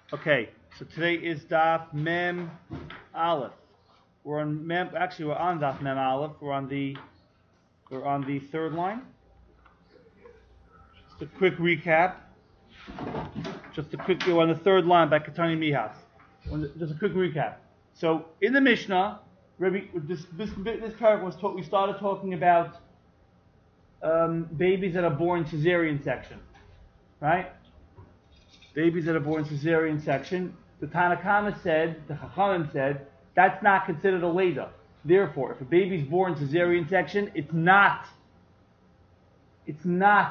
Okay, so today is Daf Mem Aleph. We're on Daf Mem Aleph. We're on the third line. Just a quick recap. We're on the third line by Katani Mihas. Just a quick recap. So in the Mishnah, this paragraph was we started talking about babies that are born cesarean section, right? Babies that are born cesarean section. The Tanakama said, the Chachamim said, that's not considered a Leda. Therefore, if a baby's born cesarean section, it's not, there's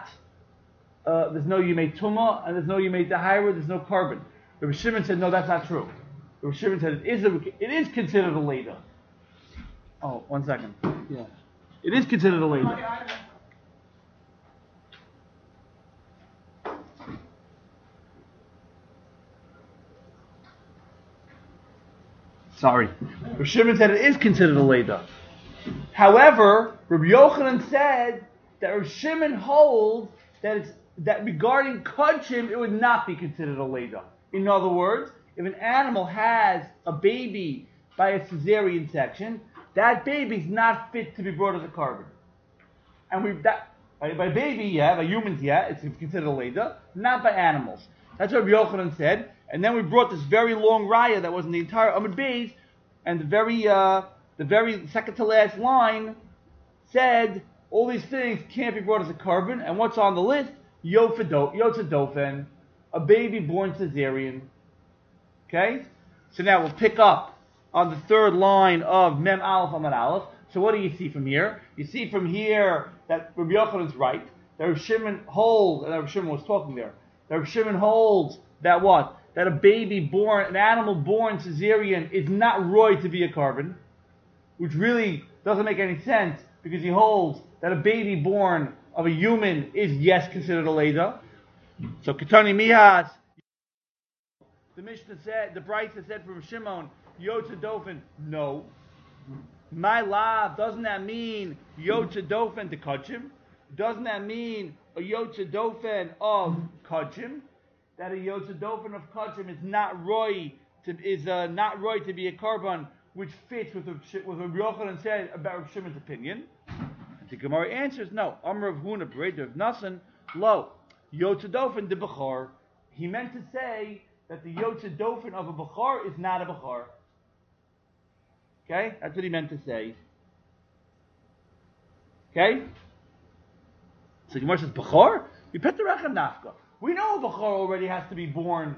no Yimei Tumah, and there's no Yimei Tahira, there's no carbon. Rabbi Shimon said, no, that's not true. Rabbi Shimon said, it is considered a Leda. Oh, 1 second. Yeah. It is considered a Leda. Sorry. Rabbi Shimon said it is considered a Leda. However, Rabbi Yochanan said that Rabbi Shimon holds that regarding Kodshim, it would not be considered a Leda. In other words, if an animal has a baby by a cesarean section, that baby's not fit to be brought as a carbon. And by baby, by humans, it's considered a Leda, not by animals. That's what Rabbi Yochanan said. And then we brought this very long raya that was in the entire Amud Beis, and the very second to last line said all these things can't be brought as a carbon. And what's on the list? Yotza Dofen, a baby born cesarean. Okay? So now we'll pick up on the third line of Mem Aleph Amud Aleph. So what do you see from here? You see from here that Rabbi Yochanan's right. That Rabbi Shimon holds, and Rabbi Shimon was talking there. That Rabbi Shimon holds that what? That an animal born cesarean is not roy to be a carbon, which really doesn't make any sense because he holds that a baby born of a human is considered a Leda. So Ketani Mihas, the Mishnah said, the Brisa said from Shimon, Yotza Dofen, no. My lav, doesn't that mean Yotza Dofen to Kodshim? Doesn't that mean a Yotza Dofen of Kodshim? That a Yotza Dofen of Kodshim is not roy to be a carbon, which fits with what Rabbi Yochanan said about Rabbi Shimon's opinion. The Gemara answers no. Amar of Huna Bereder of Nasan lo Yotza Dofen de Bechor. He meant to say that the Yotza Dofen of a Bechor is not a Bechor. Okay, that's what he meant to say. Okay, so the Gemara says Bechor. You pet the Rechem Nafka. We know a Bechor already has to be born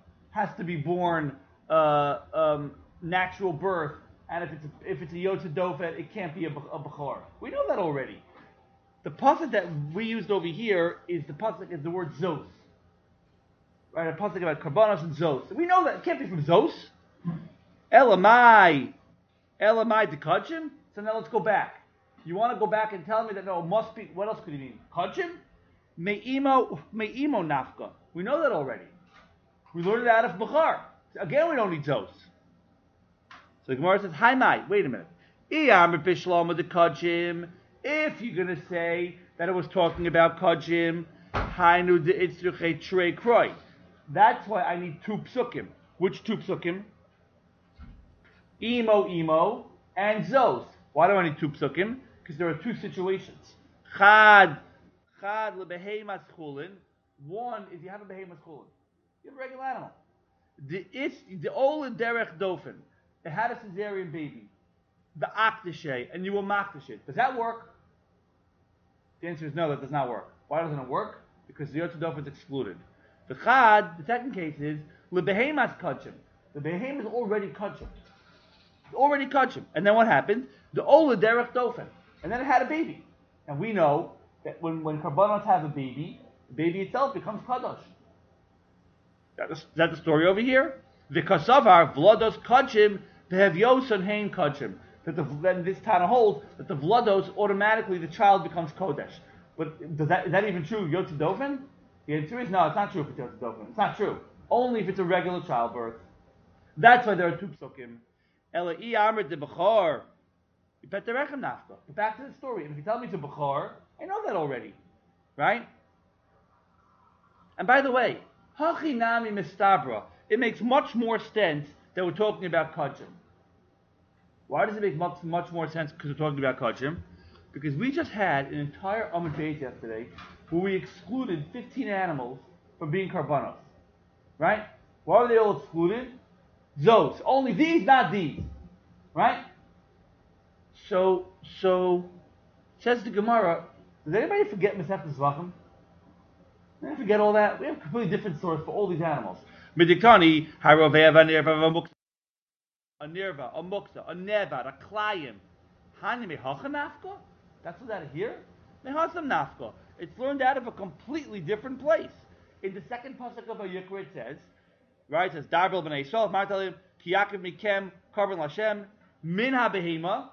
natural birth, and if it's a Yotza Dofen, it can't be a Bechor. We know that already. The pasuk that we used over here is the word Zos. Right, a pasuk about Karbanos and Zos. We know that it can't be from Zos. Elamai to Kodshim. So now let's go back. You want to go back and tell me that no, it must be. What else could he mean? Kodshim? Me'imo nafka. We know that already. We learned it out of Bechar. Again, we don't need Zos. So the Gemara says, "Hi, Mai. Wait a minute. Iyamr bishlama de Kodshim. If you're going to say that it was talking about Kodshim, hainu de itzruche trei kroi. That's why I need two psukim. Which two psukim? Imo, and Zos. Why do I need two psukim? Because there are two situations. Chad lebehemas chulin. One is you have a behemas chulin. You have a regular animal. The old derech dofen. It had a cesarean baby. The akdeshe, and you will makdish it. Does that work? The answer is no, that does not work. Why doesn't it work? Because the Yotza Dofen is excluded. The second case is lebehemas kodshim. The behem is already kodshim. Already Kodshim. And then what happened? The Ola Derech Dofen. And then it had a baby. And we know that when Karbanos have a baby, the baby itself becomes Kadosh. Is that the story over here? The Kasavar Vlados Kodshim Behevyoson Hain Kodshim. Then this Tana holds that the Vlados automatically the child becomes Kodesh. But is that even true? Yotza Dofen? The answer is no, it's not true if it's Yotza Dofen. It's not true. Only if it's a regular childbirth. That's why there are two psukim. Ela Amr de Bechor. You bet the Rechem Nafka. But back to the story. And if you tell me it's a Bechor, I know that already. Right? And by the way, Hachi Nami Mistabra. it makes much more sense that we're talking about kachim. Why does it make much more sense? Because we're talking about kachim. Because we just had an entire Amud Beis yesterday where we excluded 15 animals from being karbanos. Right? Why were they all excluded? Those. Only these, not these. Right? So says the Gemara, does anybody forget Masechtas Zvachim? Did I forget all that? We have a completely different source for all these animals. Midikani, Harovev, a nirva, a nirva, a muksa, a nevad, a klayim. Hani mehacha nafka? That's what that is here? Mehasam nafka. It's learned out of a completely different place. In the second pasuk of Vayikra it says, right, it says, Darbel b'nei Yisrael, Martalim, Kiyakiv mikem, Karban Lashem, min ha-behema,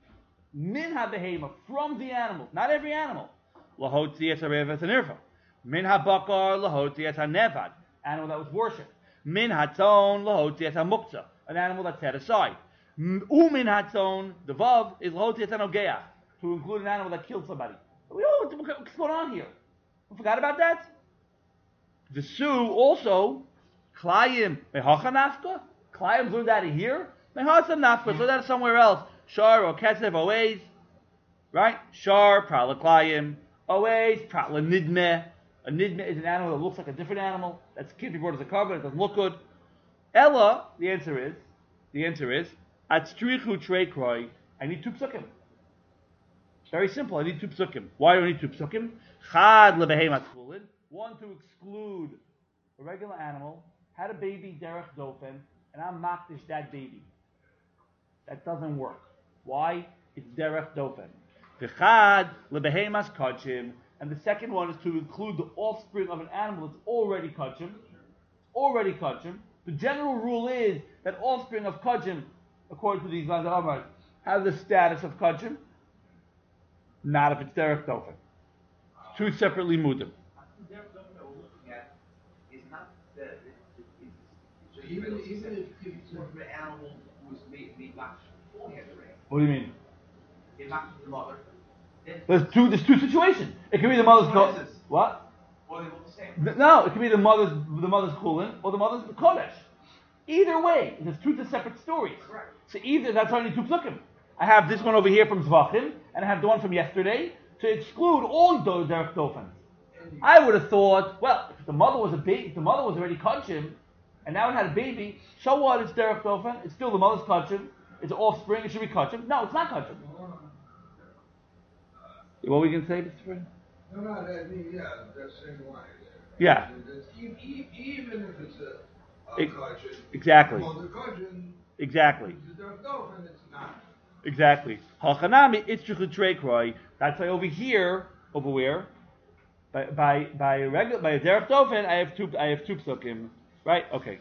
from the animal, not every animal. Lahotzi es ha-rev nirva. Min ha-bakar, lahotzi es ha-nevad, animal that was worshipped. Min ha-tzon, lahotzi es ha-muktzah, an animal that's set aside. Umin ha-tzon, the vav, is lahotzi es ha-nogeach, to include an animal that killed somebody. What's going on here? We forgot about that? The Su also, Klayim, mehacha nafka? Klayim learned out of here? Mehasam nafka, learned out of somewhere else. Shar or Kesev, always. Right? Shar, Prala Klayim. Always, Prala Nidmeh. A Nidmeh is an animal that looks like a different animal. That's can't be brought as a carbon, it doesn't look good. Ella, the answer is, Atstrichu Treikroi, I need two psukim. It's very simple, I need two psukim. Why do I need two psukim? Chad lebehemat chulin. One, to exclude a regular animal, had a baby, derech dofen, and I'm makdish that baby. That doesn't work. Why? It's derech dofen. V'chad lebehemas kachim, and the second one is to include the offspring of an animal that's already kachim. The general rule is that offspring of kachim, according to these lines of Amar, have the status of kachim. Not if it's derech dofen. Two separately mudim. So even if it's an animal who was made back beforehand, What do you mean? it matches the mother. There's two situations. It can be the mother's what? Or they look the same. No, it can be the mother's chulin or the mother's kodesh. Either way, there's two separate stories. Correct. So either that's only two psukim. I have this one over here from Zvachim, and I have the one from yesterday to exclude all those derech dofans. I would have thought, well, if the mother was already kachim, and now it had a baby, so what? It's derech dofen. It's still the mother's kachim. It's offspring. It should be kachim. No, it's not kachim. What we can say, Mr. Friend? No, that means, that's same line. Yeah. Even if it's a kachim. Exactly. Well, the kachim. Exactly. It's a dofen, it's not. Exactly. Hachanami, it's trichut treikroi. That's why over here, over where? By a derech dofen, I have two psukim. Right? Okay.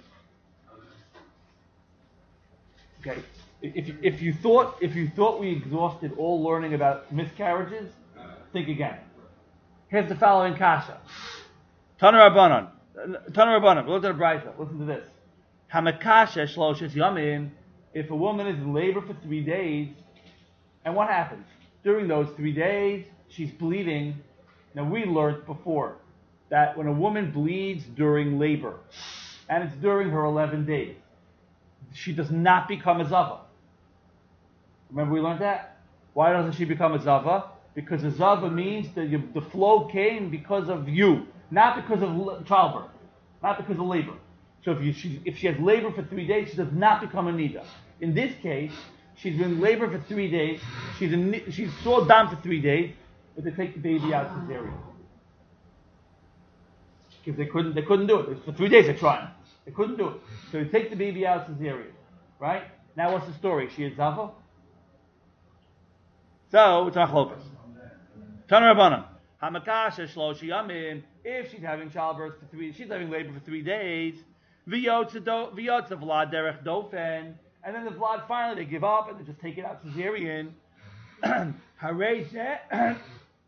Okay. If you thought we exhausted all learning about miscarriages, think again. Here's the following kasha. Tana Rabbanan. Look at the Brayta. Listen to this. Hamakasha shloshes yamin. If a woman is in labor for 3 days, and what happens during those 3 days? She's bleeding. Now we learned before that when a woman bleeds during labor, and it's during her 11 days, she does not become a zava. Remember we learned that? Why doesn't she become a zava? Because a zava means that the flow came because of you, not because of childbirth, not because of labor. So if she has labor for 3 days, she does not become a nida. In this case, she's been in labor for 3 days, she's saw down for 3 days, but they take the baby out cesarean. Because they couldn't do it. For 3 days they're trying. They couldn't do it. So they take the baby out cesarean. Right? Now what's the story? She is Zava? So, it's Achlokas. Tana Rabbanan. Hamakasha shloshi yamin. If she's having childbirth for 3 days, she's having labor for 3 days, v'yotza vlad derech dofen, and then the vlad finally they give up and they just take it out cesarean. Harei zeh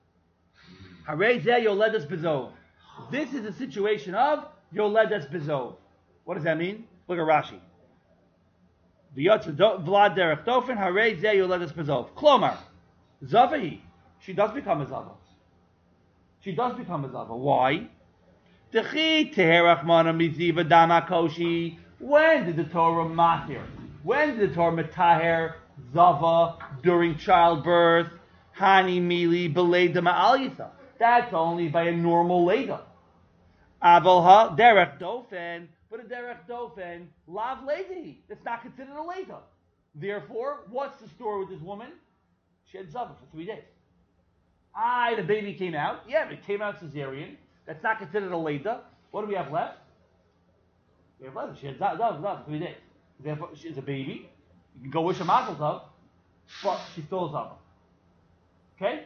yoledas bezov. This is a situation of yoledas bezov. What does that mean? Look at Rashi. V'yotza vlad derech dofen, harei zeh yoledas bezov. Klomar, zavahi. She does become a zava. Why? Dechi teherach mana miziva dama koshi. When did the Torah matir? When did the Torah metaher zava during childbirth? Hani mili beleda ma'al yisa. That's only by a normal leda. Avalha derech dofen, but a derech dofen lav ledi. That's not considered a leda. Therefore, what's the story with this woman? She had zava for 3 days. The baby came out. Yeah, but it came out cesarean. That's not considered a leda. What do we have left? We have left. She had zava for 3 days. Therefore, she's a baby. You can go wish a mazel tov, but she's still a zava. Okay?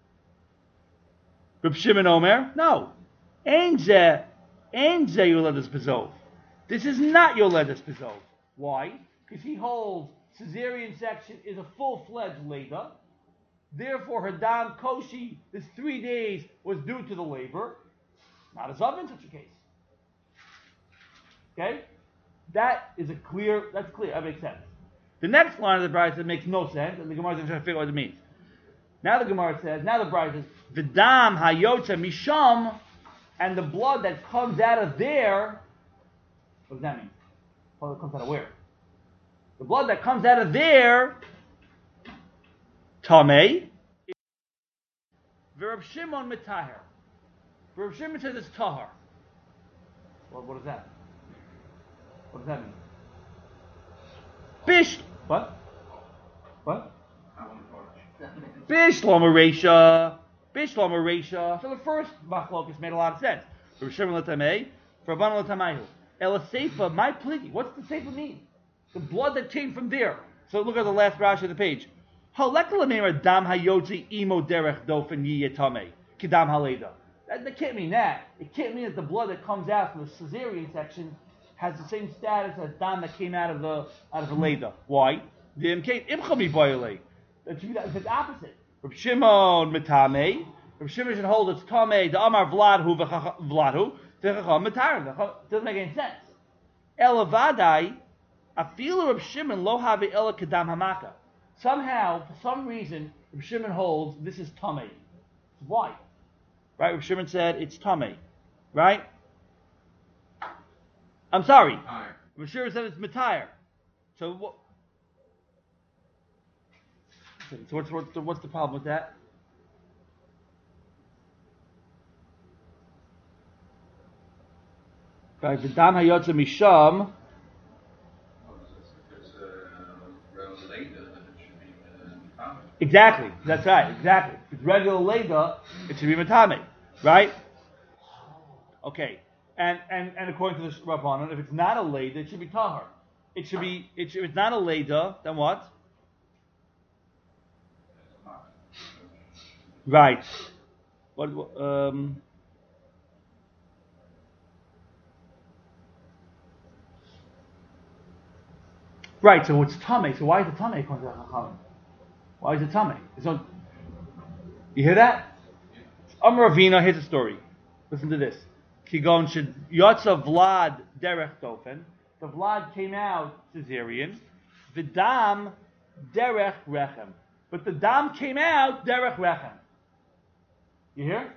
Reb Shimon Omer, no. Enze Yoledes Bezov. This is not Yoledes Bezov. Why? Because he holds cesarean section is a full-fledged leda. Therefore, her dam koshi, this 3 days, was due to the labor. Not a zav in such a case. Okay? That's clear, that makes sense. The next line of the Bride makes no sense, and the Gemara is trying to figure out what it means. Now the Gemara says, now the Bride says, the dam hayotza misham, and the blood that comes out of there, what does that mean? Blood that comes out of where? The blood that comes out of there, Tameh, Reb Shimon metaher. Reb Shimon says it's tahar. What is that? What does that mean? Bish. What? Bishlam Aresha. So the first machlokas made a lot of sense. Reb Shimon letamei, for Rabbanan letamayu. El seifa, my pligi. What's the seifa mean? The blood that came from there. So look at the last Rashi of the page. Dam hayotzi imo derech dofen yiyetame kidam haleda. That can't mean that. It can't mean that the blood that comes out from the cesarean section has the same status as dam that came out of the leda. Why? The imkate imchami boyle. That's the opposite. Reb Shimon metame. Reb Shimon should hold its tame. The amar vladhu v'chacham metar. Doesn't make any sense. Elavadai afilu Reb Shimon lo have ela kedam hamaka. Somehow, for some reason, Reb Shimon holds this is tamei. Why? Right? Reb Shimon said it's tamei. Right? I'm sorry. Reb Shimon said it's metayr. So what? So what's the problem with that? Right? The dam hayotza misham. Exactly. That's right. Exactly. If it's regular leda, it should be matame, right? Okay. And according to the Rabbanan, if it's not a leda, it should be tahar. If it's not a leda, then what? Right. What? Right. So it's tame. So why is it tame according to the Chachamim? Why is it tamei? You hear that? Amar Ravina, here's a story. Listen to this. Kigon should yotza Vlad derech dofen. The Vlad came out cesarean. The dam derech rechem. But the dam came out derech rechem. You hear?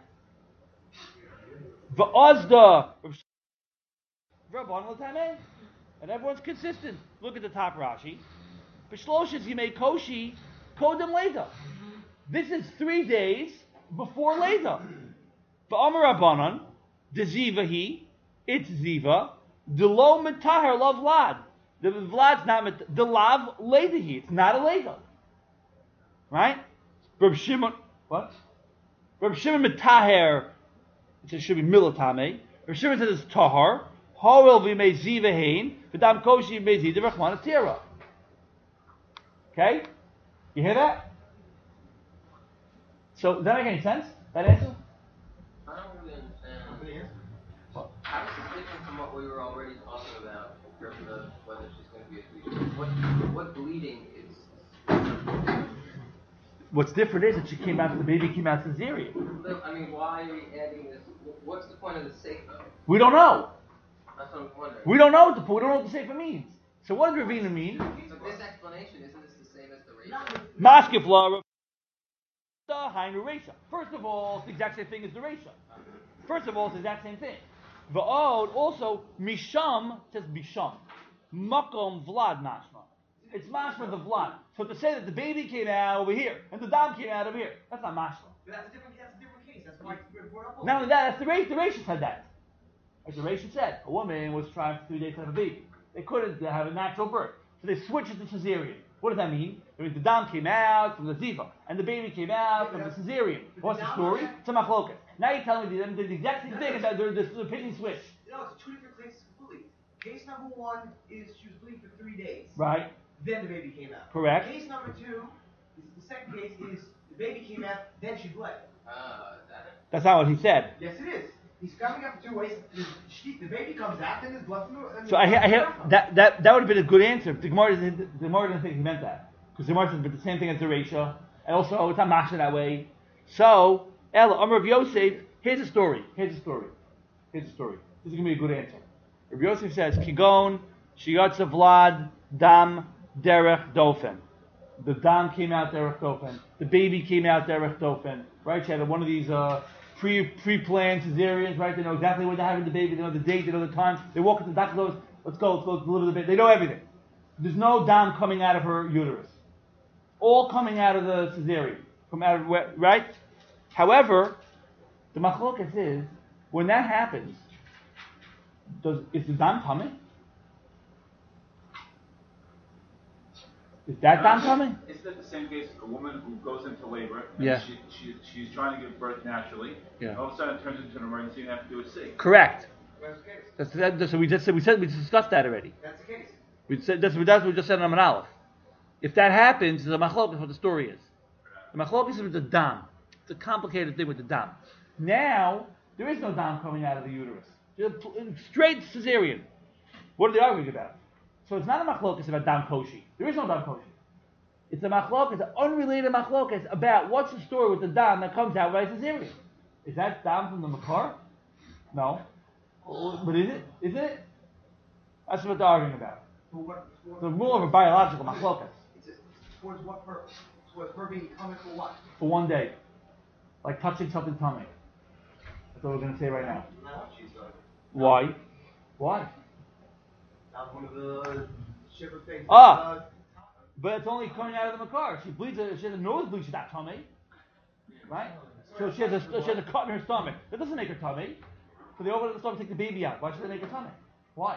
V'ozda Rabban l'tamei. And everyone's consistent. Look at the top Rashi. B'shloshes yimei koshi. Kodem Leda. This is 3 days before Leda. V'amar Rabbanan, de ziva he, it's ziva, de lo metaher lav vlad. The vlad's not the lav Leda he. It's not a Leda. Right? Reb Shimon, what? Reb Shimon metaher, it should be milatame. Reb Shimon says it's tahar. Horel v'mei ziva hein, v'dam koshi v'mei ziva v'chman atira. Okay? You hear that? So, does that make any sense? That answer? I don't really understand. How is it different from what we were already talking about in terms of whether she's going to be a 3 What bleeding is? What's different is that the baby came out cesarean. I mean, why are we adding this? What's the point of the sefer? We don't know. That's what I'm wondering. We don't know what the sefer means. So what does Ravina mean? But this explanation, isn't this the same as the ratio? Maskif law. First of all, it's the exact same thing as the ratio. First of all, it's the exact same thing. Va'od also misham says misham. Makom vlad mashma. It's mashma the vlad. So to say that the baby came out over here and the dam came out over here, that's not mashma. But that's a different case. That's why it's brought up. Not only that, that's the Reisha said that. As the Reisha said, a woman was trying for 3 days to have a baby. They couldn't have a natural birth. So they switched it to cesarean. What does that mean? It means the dam came out from the ziva, and the baby came out from the cesarean. What's the story? It's a machlokas. Now you're telling me they did the exact same thing, and that the opinion switched. No, it's two different cases completely. Case number one is she was bleeding for 3 days. Right. Then the baby came out. Correct. Case number two, the second case is the baby came out, then she bled. That's not what he said. Yes, it is. He's coming up 2 ways. The baby comes out, then there's blood. So I hear that would have been a good answer. The Gemara didn't think he meant that, because the Gemara says but the same thing as the Reisha, and also it's not mashma that way. So Ella Amar of Yosef. Here's a story. This is gonna be a good answer. Rabbi Yosef says Kigon Shiyatza Vlad Dam Derech Dofen. The dam came out Derech Dofen. The baby came out Derech Dofen. Right? She had one of these pre-planned cesareans. Right? They know exactly when they're having the baby. They know the date. They know the time. They walk into the doctor's office. Let's go deliver the baby. They know everything. There's no dam coming out of her uterus. All coming out of the cesarean. Right? However, the machlokas is when that happens, is the dam coming? Is that dam coming? Isn't it the same case? A woman who goes into labor, and Yeah. she's trying to give birth naturally, Yeah. and all of a sudden it turns into an emergency and they have to do a C. Correct. That's the case. So we discussed that already. That's the case. We said that's what we just said on Amar Aleph. If that happens, the machlokas what the story is. The machlokas is with the dam. It's a complicated thing with the dam. Now there is no dam coming out of the uterus. Straight cesarean. What are they arguing about? So it's not a machlokas about dam koshi. There is no dam koshi. It's a machlokas, an unrelated machlokas about what's the story with the dam that comes out by cesarean. Is that dam from the makar? No. But is it? Is it? That's what they're arguing about. The rule of a biological machlokas. It's towards what purpose? Towards her being coming for what? For 1 day. Like touching something tummy. That's what we're going to say right now. Not what she's done. Why? Why? Not one of the shiver things. But it's only coming out of the makar. She has a nosebleed, she's not tummy. Right? So she has a cut in her stomach. That doesn't make her tummy. So they open up the stomach, take the baby out. Why should they make her tummy? Why?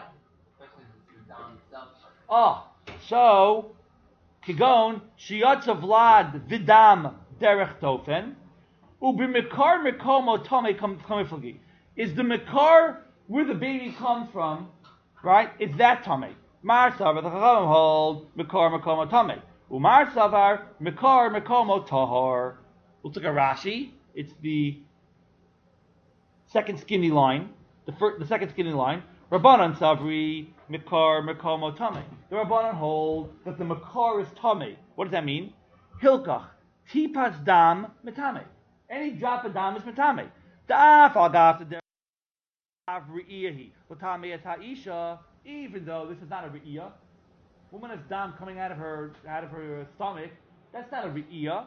So Kigon Shiyatza Vlad Vidam Derech Tofen Ubimikar Mikomo Tome Kamiflagi. Is the Mikar where the baby comes from, right? Is that Tome? Mar Savar, the Chachamim hold Mikar Mikomo Tome. Umar Savar Mikar Mikomo Tahor. We'll take a Rashi. It's the second skinny line. The second skinny line. Rabbanan Savri Mikar Mikomo Tame. The Rabbanan hold that the Mikar is Tame. What does that mean? Hilkach Tipas Dam Mitame. Any drop of dam is Mitame. Daf Agaf the Avriyahi Latame et Haisha. Even though this is not a Re'iyah, woman has dam coming out of her stomach. That's not a Re'iyah.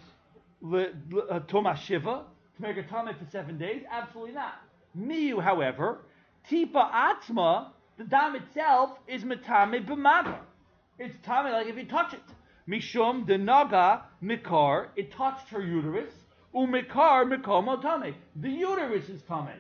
Toma Shiva to make her Tame for 7 days. Absolutely not. Miu, however. Tipa Atzma, the dam itself, is metame b'maga. It's tame like if you touch it. Mishum de naga mikar, it touched her uterus. Umikar mikomo tame. The uterus is tame.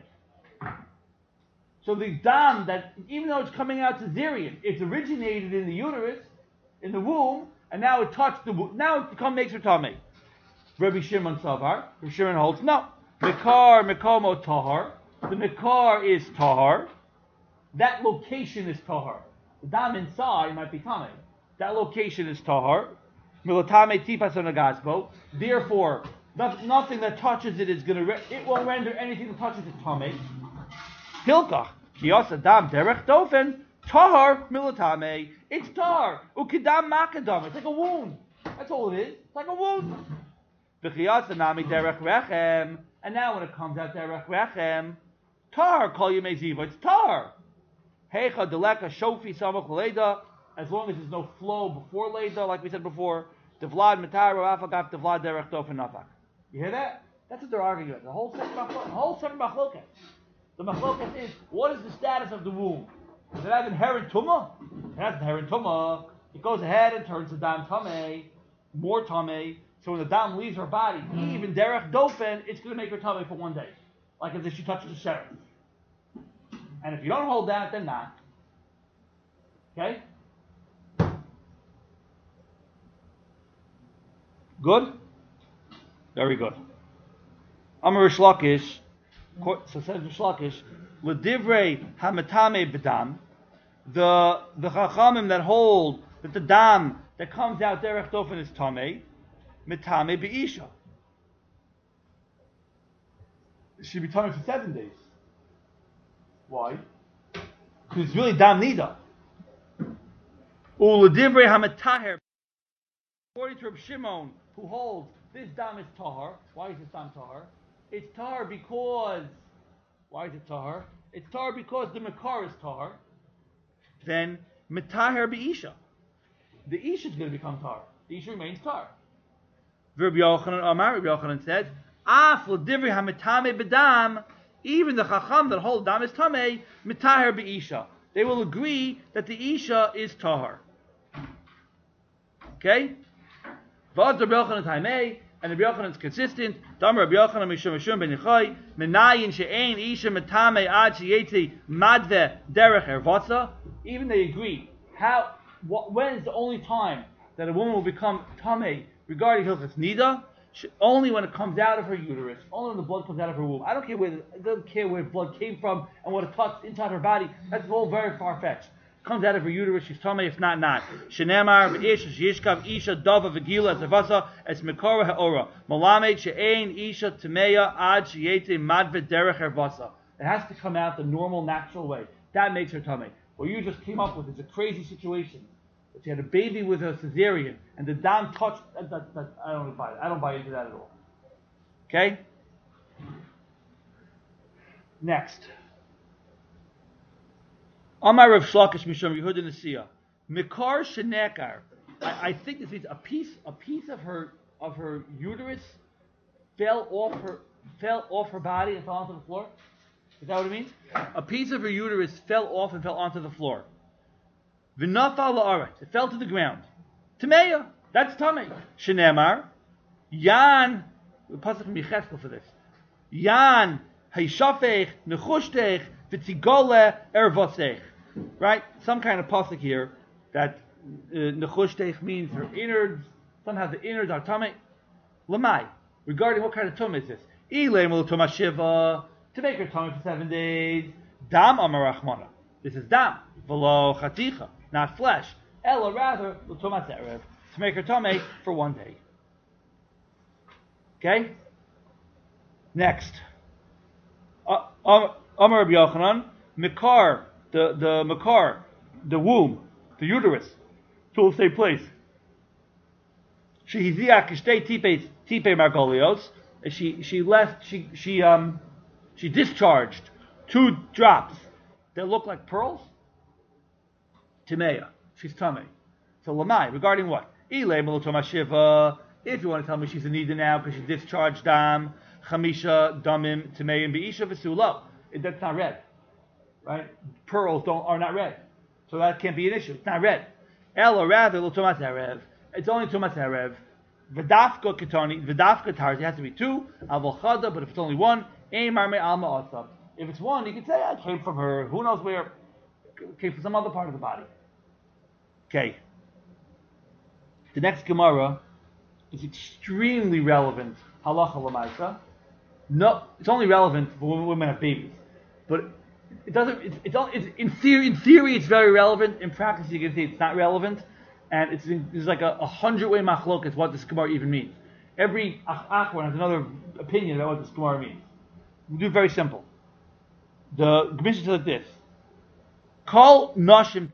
So the dam that, even though it's coming out cesarean, it's originated in the uterus, in the womb, and now it touched the womb. Now it makes her tame. Rabbi Shimon Savar. Rabbi Shimon holds no. Mikar mikomo tahar. The Mikar is Tahar. That location is Tahar. The dam inside might be Tameh. That location is Tahar. Milatame tipas onagasbo. Therefore, nothing that touches it is going to. It won't render anything that touches it Tameh. Hilkach kiyasa dam derech dofen Tahar milatame. It's Tahar. Ukidam makadam. It's like a wound. That's all it is. It's like a wound. V'kiyasa nami derech rechem. And now when it comes out derech rechem. Tar, call you meziva. It's tar. Heicha deleka shofi samach leida. As long as there's no flow before leida, like we said before. Devlad metar afagaf devlad derech dofen nafak. You hear that? That's what they're arguing about. The whole second machlokas. The The machlokas is, what is the status of the womb? Does it have inherent tumah? It has inherent tumah. It goes ahead and turns to dam tameh, more tameh. So when the dam leaves her body, even derech dofen, it's going to make her tameh for one day, like as if she touches the sheriff. And if you don't hold that, then not. Okay? Good? Very good. Amar Rish Lakish, so says Rish Lakish, L'divrei hamatame b'dam, the chachamim that hold that the dam that comes out derech dofen is tamei, mitame be'isha. It should be tamei for 7 days. Why? Because it's really dam nida. U'l'divrei hamataher, according to Reb Shimon, who holds this dam is tahar. Why is this dam tahar? It's tahar because. Why is it tahar? It's tahar because the makar is tahar. Then mitaher be'isha. The isha is going to become tahar. The isha remains tahar. Rabbi Yochanan said, "Af l'divrei hamitame b'dam." Even the chacham that hold dam is tamei mitaher be'isha. They will agree that the isha is tahar. Okay. V'ad Rabbi Yochanan taimei, and Rabbi Yochanan is consistent. Dam Rabbi Yochanan mishum ben Yochai menayin she'ein isha metame ad sheyetzi madve derech ervatza. Even they agree. When is the only time that a woman will become tamei regarding hilchos nida? Only when it comes out of her uterus. Only when the blood comes out of her womb. I don't care where blood came from and what it touched inside her body. That's all very far fetched. Comes out of her uterus, she's tamei. If not, not. Shenemar v'ish yishkav isha dava v'gila zevasa es mekora ha'ora malamed she'ein isha tameya ad sheyete madve derech ervasa. It has to come out the normal, natural way. That makes her tamei. What you just came up with is a crazy situation. That she had a baby with a cesarean and the dam touched. I don't buy it. I don't buy into that at all. Okay. Next. Amar Rav Shlakish Mishum Yehuda Nesiya. Mikar Shenekar. I think this means a piece of her uterus fell off her body and fell onto the floor. Is that what it means? A piece of her uterus fell off and fell onto the floor. V'nafal la'aretz. It fell to the ground. Tameya. That's tamei. Shenemar. Yan. The pasuk from Yecheskel for this. Yan hayshafech nechushtech v'tzigole ervosech. Right? Some kind of pasuk here that nechushtech means her innards. Somehow the innards are tamei. Lamai. Regarding what kind of tumah is this? Ilay mul tumah shiva. To make her tamei for 7 days. Dam amar rachmana. This is dam. V'lo chaticha. Not flesh. Ella rather l'tumas erev. To make her tamei for 1 day. Okay? Next. Amar Rabbi Yochanan, Mikar, the Mikar, the womb, the uterus, to the same place. Shehiziak ishtei tipe margolios. She discharged 2 drops that look like pearls. Timeya. She's tamei. So lamai, regarding what? Ilay melotoma shiva. If you want to tell me she's a nida now because she discharged dam, chamisha, damim, tameim, be'isha, v'sulo. That's not red. Right? Pearls are not red. So that can't be an issue. It's not red. Ella rather, l'tomas erev. It's only tomas erev. V'dafka ketoni, v'dafka tars. It has to be 2. Avochada, but if it's only 1, ein marme alma asab. If it's 1, you can say, it came from her. Who knows where? It came from some other part of the body. Okay. The next Gemara is extremely relevant. Halacha l'maisa. No, it's only relevant for when women have babies, but it doesn't. It's in theory, it's very relevant. In practice, you can see it's not relevant, and there's like a 100-way machlok what this Gemara even means. Every achron has another opinion about what this Gemara means. We do it very simple. The Gemara says like this: Kol nashim.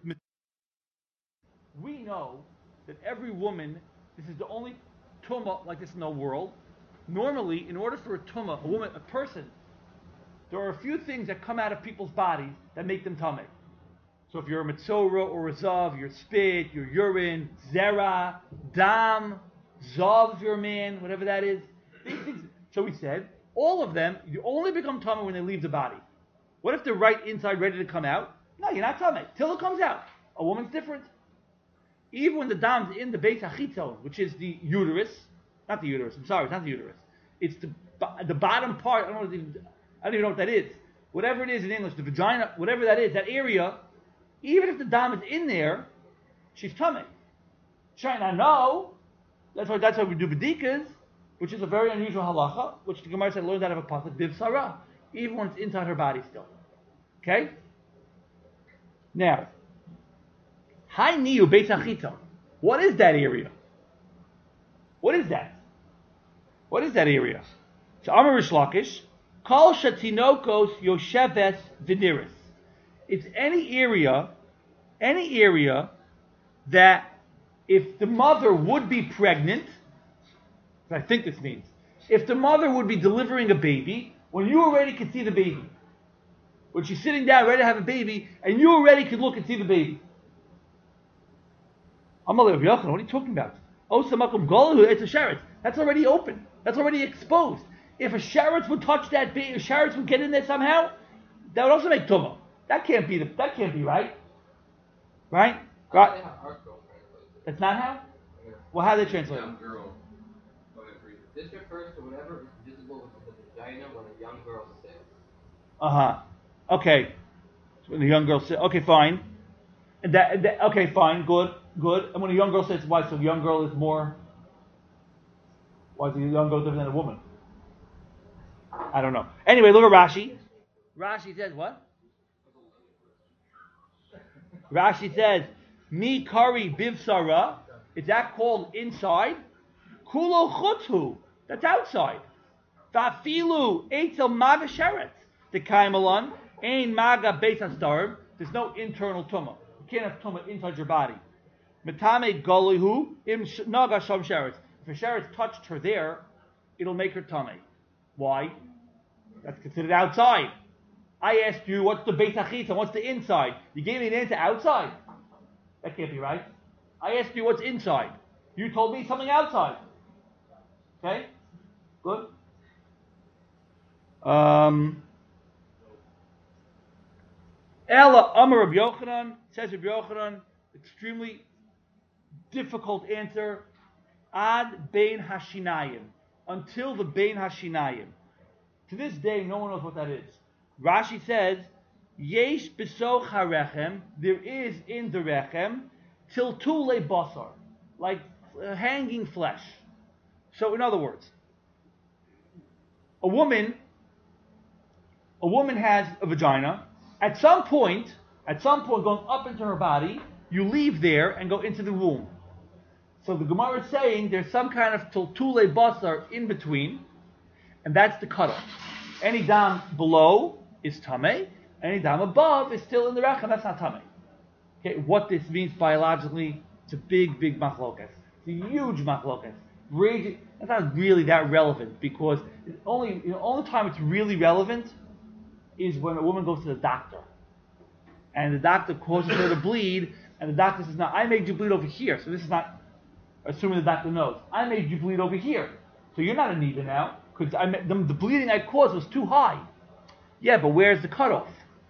We know that every woman, this is the only tumah like this in the world. Normally, in order for a tumah, a person, there are a few things that come out of people's bodies that make them tamei. So if you're a metzora or a zav, your spit, your urine, zera, dam, zav if you're a man, whatever that is. These things. So we said, all of them, you only become tamei when they leave the body. What if they're right inside, ready to come out? No, you're not tamei till it comes out. A woman's different. Even when the dam's in the Beis Hachitzon, which is the uterus, not the uterus. I'm sorry, it's not the uterus. It's the bottom part. I don't even know what that is. Whatever it is in English, the vagina, whatever that is, that area. Even if the dam is in there, she's tamei. China, no. That's why we do bedikas, which is a very unusual halacha, which the Gemara said learns out of a pasuk bivsara, even when it's inside her body still. Okay. Now, Hai Niu Beit Hachitzon. What is that area? What is that? What is that area? So Amar Rish Lakish, Kol Shatinokos Yosheves Viniris. It's any area that if the mother would be pregnant, I think this means, if the mother would be delivering a baby, when you already could see the baby, when she's sitting down ready to have a baby, and you already could look and see the baby. Amalei Rav Yochanan, what are you talking about? Osamakum Golahu, it's a sheretz. That's already open. That's already exposed. If a sheretz would touch that baby, a sheretz would get in there somehow, that would also make tumah. That can't be right. Right? Right? That's not how? Well, how do they translate it? Young girl. This refers to whatever is visible with the vagina when a young girl sits. Okay. So when the young girl sits, okay, fine. And that okay, fine, good. And when a young girl sits, why? So a young girl is more. Why is a young girl different than a woman? I don't know. Anyway, look at Rashi. Rashi says what? Rashi says, Mi kari bivsara. Is that called inside? Kulo chuthu. That's outside. Vafilu eitzel maga sheret. The kaimalan ein maga beis hasdarim. There's no internal tumah. You can't have tumah inside your body. Metame golihu im naga sham sheret. If a sheret touched her there, it'll make her tummy. Why? That's considered outside. I asked you, what's the Beis Hachitzon? What's the inside? You gave me an answer outside. That can't be right. I asked you what's inside. You told me something outside. Okay? Good? Ella Amar Rav Yochanan, says Rav Yochanan, extremely difficult answer. Ad Bein Hashinayim. Until the Bein Hashinayim. To this day, no one knows what that is. Rashi says, Yesh besoch harechem, there is in the rechem, tiltule basar, like hanging flesh. So in other words, a woman has a vagina. At some point going up into her body, you leave there and go into the womb. So the Gemara is saying there's some kind of tiltule basar in between, and that's the cutoff. Any dam below is tamei, any dam above is still in the rechem, that's not tamei. Okay, what this means biologically, it's a big machlokas. It's a huge machlokas. That's not really that relevant, because the only time it's really relevant is when a woman goes to the doctor. And the doctor causes her to bleed, and the doctor says, "Now I made you bleed over here." So this is not assuming the doctor knows. I made you bleed over here. So you're not a nida now, because the bleeding I caused was too high. Yeah, but where's the cutoff?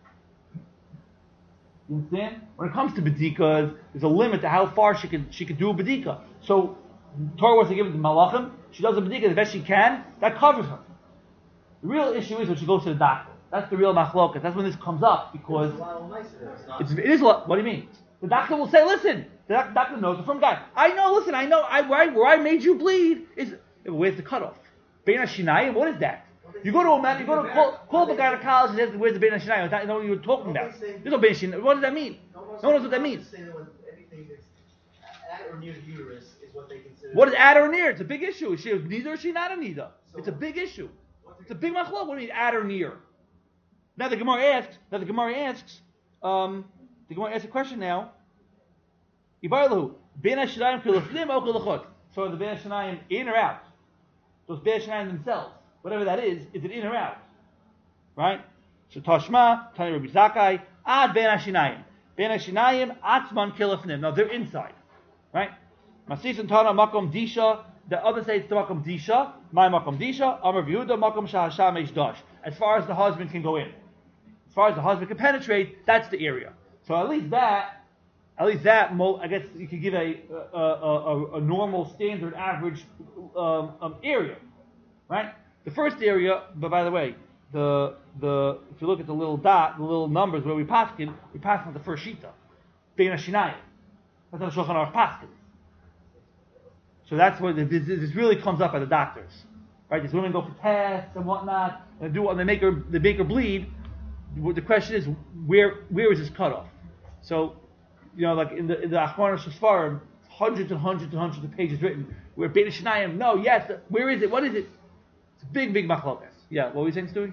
You understand? When it comes to bedikas, there's a limit to how far she could do a bedika. So Torah wants to give it to Malachim. She does a bedika as best she can. That covers her. The real issue is when she goes to the doctor. That's the real machlokas. That's when this comes up, because it is a lot. What do you mean? The doctor will say, "Listen, the doctor knows it from God. I know. Listen, I know. Where I made you bleed is where's the cutoff? Bein Hashinayim. What is that? You go to a man. You go to call the gynecologist and says, "Where's the Bein Hashinayim?" I know what you're talking about. There's no Bein Hashinayim. What does that mean? No one knows what that means. Anything that's at or near the uterus is what they consider. What is at or near? It's a big issue. Is she neither or is she not a neither? It's a big issue. It's a big machlok. What do you mean at or near? Now the Gemara asks. The Gemara asks a question now. Ibarlahu Bein Hashinayim kilafnim o kilachot. So are the Bein Hashinayim in or out? Those Bein Hashinayim themselves, whatever that is it in or out? Right? So Tashma, Tani Rabbi Zakai, ad Bein Hashinayim. Bein Hashinayim atzman kilafnim. Now they're inside, right? Masis and Tana makom disha. The other say it's the makom disha. My makom disha. Amar Yehuda makom shahasham eish dash. As far as the husband can go in. As far as the husband can penetrate, that's the area. So at least that, I guess you could give a normal, standard, average area, right? The first area, but by the way, the if you look at the little dot, the little numbers where we pass on the first shita, bein hashinayim. That's how the Shulchan Aruch paskins. So that's where this really comes up by the doctors, right? These women go for tests and whatnot, and they make her bleed. The question is, where is this cutoff? So, like in the Achronos Sfarim, hundreds and hundreds and hundreds of pages written. Where Bein Hashinayim, no, yes, where is it? What is it? It's a big machlokas. Yeah, what were you saying, Stewie?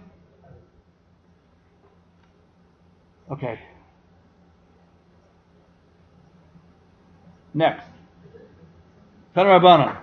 Okay. Next. Tan Rabbanan.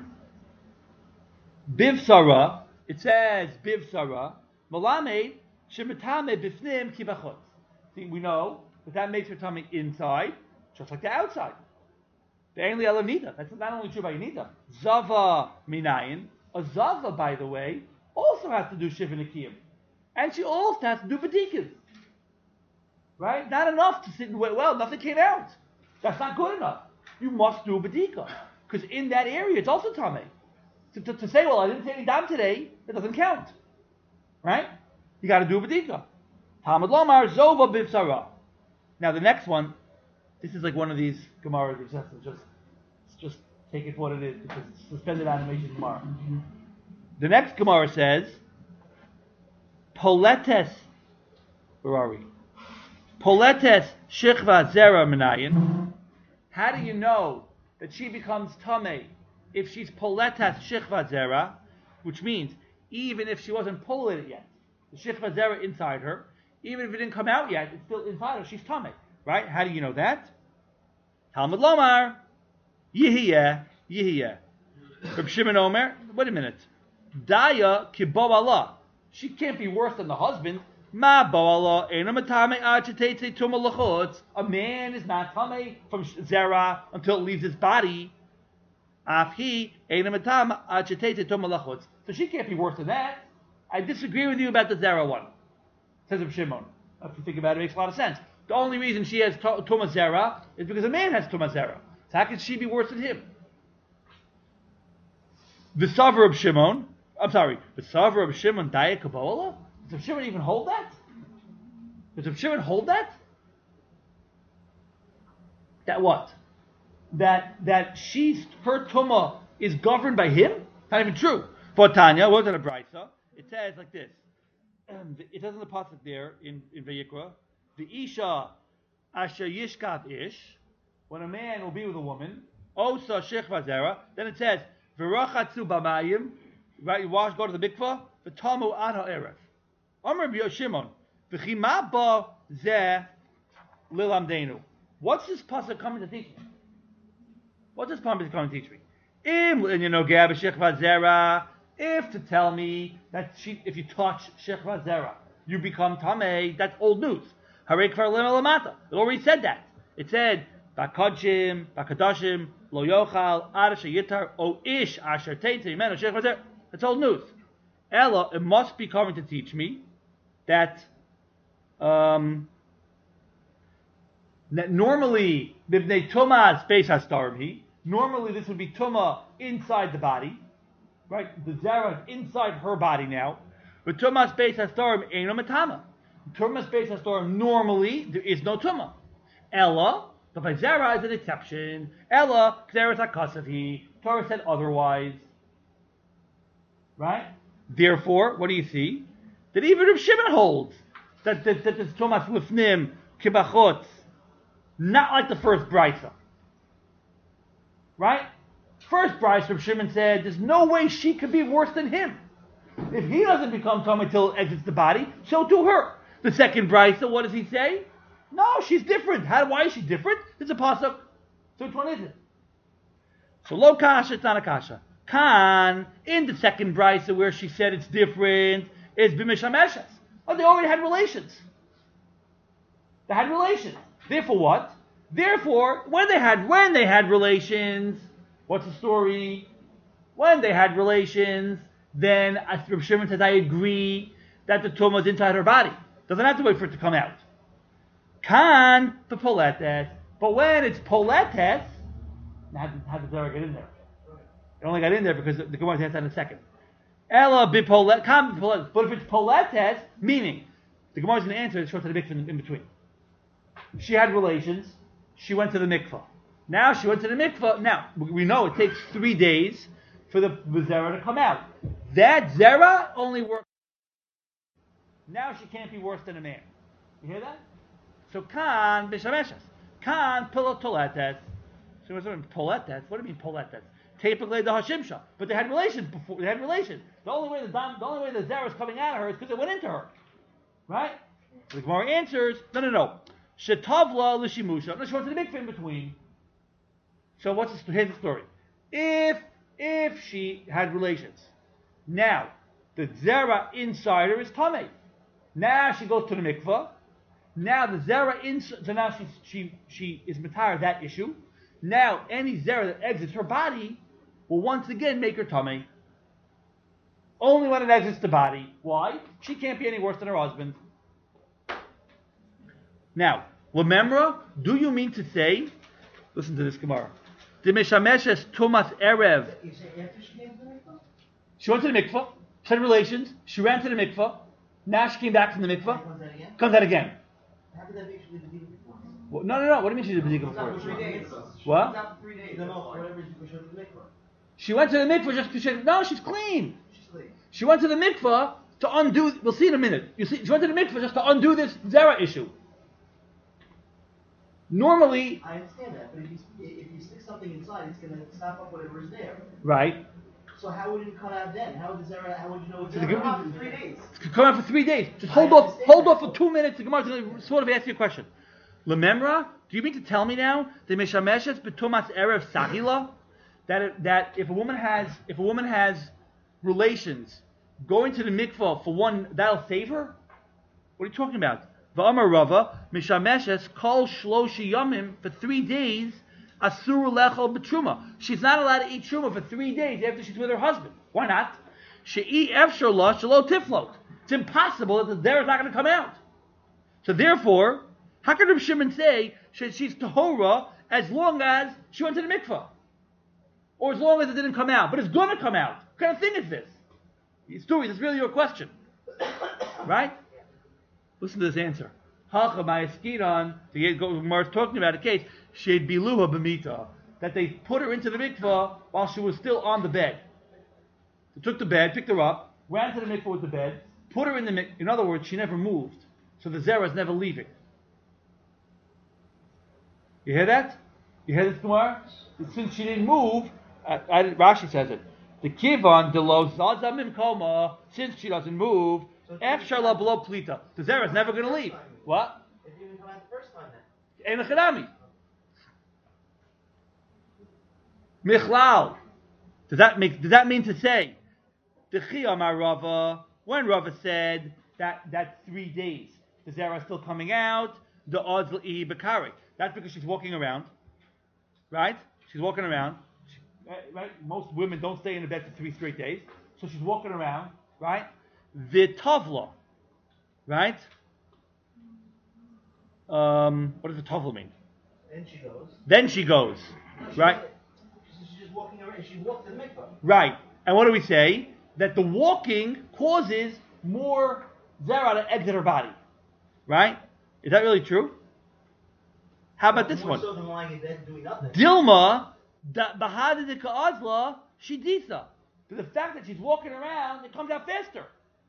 Bivsara, it says Bivsara, Malamed, Shemitame Bifnim Kibachot. See, we know that makes her tummy inside, just like the outside. Be'enli Elamida. That's not only true by Yinida. Zava Minayin. A Zava, by the way, also has to do Shiva Nikiyim. And she also has to do Badikas. Right? Not enough to sit and wait. Well, nothing came out. That's not good enough. You must do Badika. Because in that area, it's also Tameh. To say, well, I didn't say any dam today, that doesn't count. Right? You got to do Badika. Talmud Lomar, Zova Bivsara. Now the next one, this is like one of these Gemaras which has to just take it for what it is, because it's suspended animation Gemara. The next Gemara says, Poletes, where are we? Poletes Shechva Zera Menayin. How do you know that she becomes Tameh if she's Poletes Shechva Zera, which means even if she wasn't polluted yet, the Shechva Zera inside her, even if it didn't come out yet, it's still inside her, she's Tameh. Right? How do you know that? Talmud Lomar, Yehiyeh. Reb Shimon Omer, wait a minute. Daya ki bo Allah. She can't be worse than the husband. Ma bo Allah ena matame achitate tuma lachutz. A man is not tamei from zera until it leaves his body. Afhi ena matame achitate tuma lachutz. So she can't be worse than that. I disagree with you about the zera one, says Reb Shimon. If you think about it, it makes a lot of sense. The only reason she has tuma zera is because a man has tuma zera. So how can she be worse than him? The Savar of Shimon, Daya Kabbalah? Does Reb Shimon even hold that? Does Reb Shimon hold that? That what? That her tumah is governed by him? Not even true. For Tanya, what was it a brisa? It says like this. It says in the pasuk there in Vayikra, the Isha Asher Yishkav Ish, when a man will be with a woman, Osa Shechva Zera, then it says, V'rachatzu b'mayim, right? You go to the mikvah. V'tamu ad ha'erev. Amar Rabbi Shimon, v'chima ba zeh lilamdeinu. What's this pasuk coming to teach me? What's this pasuk coming to teach me? Gab shechva zera. If to tell me that if you touch shechva zera, you become tamei. That's old news. Harei kvar lema lamata. It already said that. It said bakadshim, bakadashim. Lo yochal ad sheyitar o ish asher teitze imenu shechva zera. That's old news. Ella, it must be coming to teach me that normally b'bnei tumah space hastarmi. Normally this would be tumah inside the body, right? The zera is inside her body now. But tumah space hastarm ain't no matama. Tumah space hastarm normally there is no tumah. Ella, the zera is an exception. Ella, zera is akasavi. Torah said otherwise. Right? Therefore, what do you see? That even Reb Shimon holds that this Tumas Lifnim Kibachot, not like the first brisa. Right? First brisa, Reb Shimon said, there's no way she could be worse than him. If he doesn't become Tumah until it exits the body, so to her. The second brisa, what does he say? No, she's different. Why is she different? It's a pasuk. So which one is it? So lo kasha, it's not a kasha. Kan, in the second brisa where she said it's different, is b'mishameshes. Oh, they already had relations. They had relations. Therefore what? Therefore, when they had relations, what's the story? When they had relations, then Reb Shimon says, I agree that the tumah was inside her body. Doesn't have to wait for it to come out. Kan the poletes. But when it's poletes, how did Zara get in there? It only got in there because the Gemara has that in a second. Ella bipolet, kan bipoletes. But if it's poletes, meaning the Gemara's going to answer, it's short to the mikveh in between. She had relations. She went to the mikveh. Now she went to the mikveh. Now we know it takes 3 days for the zera to come out. That zera only works. Now she can't be worse than a man. You hear that? So kan b'shameshes. Kan pilotoletes. So what's poletes? What do you mean poletes? Typically the hashimsha. But they had relations before. They had relations. The only way the zera is coming out of her is because it went into her. Right? The Gemara answers, no. Shetavla l'shimusha. No, she went to the mikveh in between. So here's the story. If she had relations, now the zera inside her is tamei. Now she goes to the mikveh. Now the zera inside, so now she is matar that issue. Now any zera that exits her body will once again make her tamei. Only when it exits the body. Why? She can't be any worse than her husband. Now, Lememra, do you mean to say? Listen to this Gemara. Dimeshameshes tumas erev. She went to the mikveh. She had relations. She ran to the mikveh. Now she came back from the mikveh. Comes out again. How did that make you do it before? Well, no. What do you mean she did the before? 3 days. What? Not 3 days. No, whatever you push into the mikvah. She went to the mikveh just because no, she's clean. She's clean. She went to the mikveh to undo. We'll see in a minute. You see, she went to the mikveh just to undo this zera issue. Normally, I understand that, but if you stick something inside, it's going to stop up whatever is there. right? So how would it come out then? How would you know it's So there? the Come out for 3 days. Come out for 3 days. Just I hold understand off that. for 2 minutes. The Gemara's going to sort of ask you a question. Lememra, do you mean to tell me now the mishameshes betumas erev sahila that if a woman has relations going to the mikvah for one that'll save her? What are you talking about? V'amar Rava mishameshes kol shloshi yamim for 3 days asur lechol betruma. She's not allowed to eat truma for 3 days after she's with her husband. Why not? She'i efshar la shelo tiflot. It's impossible that the zera is not going to come out. So therefore, how can Reb Shimon say she's tahora as long as she went to the mikvah, or as long as it didn't come out? But it's going to come out. What kind of thing is this? Stewie, this is really your question, right? Listen to this answer. The Gemara is talking about a case, She'd biluha b'mita, that they put her into the mikvah while she was still on the bed. They took the bed, picked her up, ran to the mikvah with the bed, put her in the mikvah. In other words, she never moved, so the zera is never leaving. You hear that? You hear this Gemara? Since she didn't move, Rashi says it. The kivan de lo zazamim koma, since she doesn't move, afshar la below plita. The zera is never going to leave. What? It didn't come out the first time then. Ein l'chadami. Michlal. Does that mean to say the Chiyamar Rava, when Rava said that 3 days the zera is still coming out, the odds l'I Bakari. That's because she's walking around, right? She's walking around. Right? Most women don't stay in the bed for 3 straight days, so she's walking around, right? V'tavla, right? What does v'tavla mean? Then she goes. Right? She's just walking around. She walked to the mikvah. Right. And what do we say? That the walking causes more zera to exit her body. Right? Is that really true? How about this More one? so than lying in bed and doing nothing. Dilma, bahadidika azla, shidisa. But the fact that she's walking around, it comes out faster.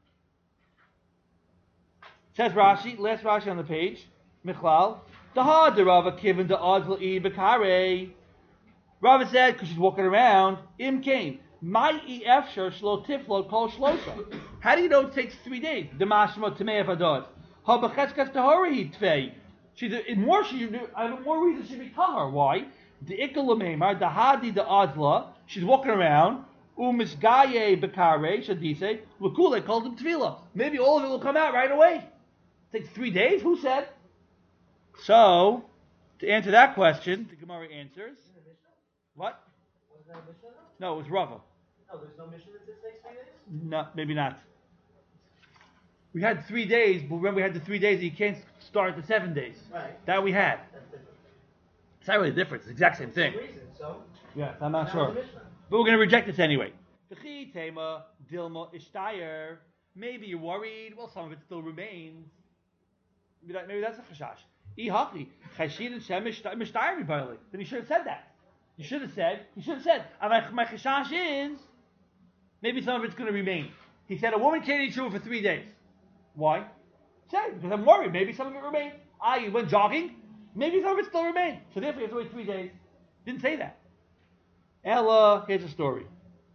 Says Rashi, last Rashi on the page, Michlal, Daha de Rava kiven de azla I bekare. Rava said, because she's walking around, im came. My efshar shlo tiflo kol shlosha. How do you know it takes 3 days? Demashma tamei avadot. Ha b'cheskas tahori tvei. I have more reason she be tahar. Why? The ikalameimar, the hadi the azla. She's walking around. Umisgaye bekare shadise. L'kule called him tvila. Maybe all of it will come out right away. It takes 3 days. Who said? So, to answer that question, the Gemara answers. What? Wasn't that a Mishnah? No, it was Rava. No, there's no Mishnah that says takes 3 days? No, maybe not. We had 3 days, but remember we had the 3 days that you can't start the 7 days. Right. That we had. That's different. It's not really a difference. It's the exact same thing. Same reason, so. Yes, I'm not that sure. was the Mishnah. But we're going to reject this anyway. V'chi tema dilma ishtayer. Maybe you're worried. Well, some of it still remains. Maybe that's a chashash. Ihaki chashid and shem ishtayer mibali. Then you should have said that. You should have said. My chashash is maybe some of it's going to remain. He said a woman can't eat shuvah for 3 days. Why? Say because I'm worried. Maybe some of it remains. You went jogging. Maybe some of it still remains. So therefore you have to wait 3 days. Didn't say that. Ella, here's a story.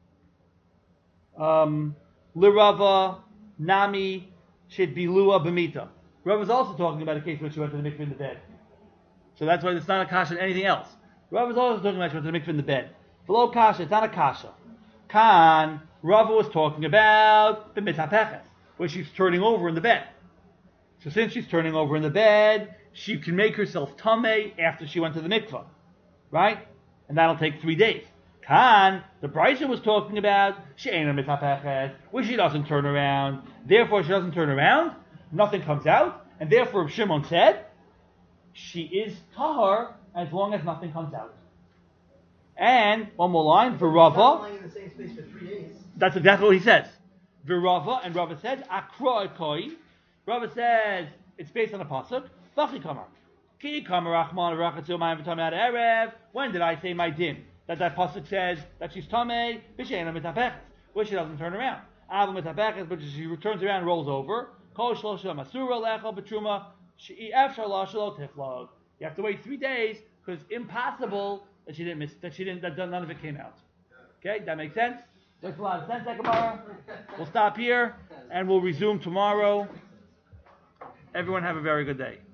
Lirava Nami Shidbilua Bamita. Rav was also talking about a case where she went to the mikveh in the bed. So that's why it's not a kasha than anything else. Rav was also talking about she went to the mikveh in the bed. Below kasha, it's not a kasha. Kan, Rav was talking about the mitapechet, where she's turning over in the bed. So since she's turning over in the bed, she can make herself tameh after she went to the mikveh. Right? And that'll take 3 days. Kan, the Brisa was talking about she'ena mitapechet, where she doesn't turn around. Therefore, she doesn't turn around, nothing comes out, and therefore Shimon said, she is tahar as long as nothing comes out. And, one more line, Not Virava, lying in the same space for 3 days. that's exactly what he says. Virava, and Rava said, Akra koi. Rava says, it's based on a pasuk, Vachi kamar. Ki kamar Rachman Rachatzu Mayim V'Tamei Erev. When did I say my din? That pasuk says that she's tamei, b'she'ena mitapechet, where she doesn't turn around. Ava mitapechet, but she turns around and rolls over. Kol shlosha masura lechal b'truma she'i efshar la shelo tiflog. You have to wait 3 days because it's impossible that she didn't miss, that none of it came out. Okay, that makes sense? Makes a lot of sense, Ekamara. We'll stop here and we'll resume tomorrow. Everyone have a very good day.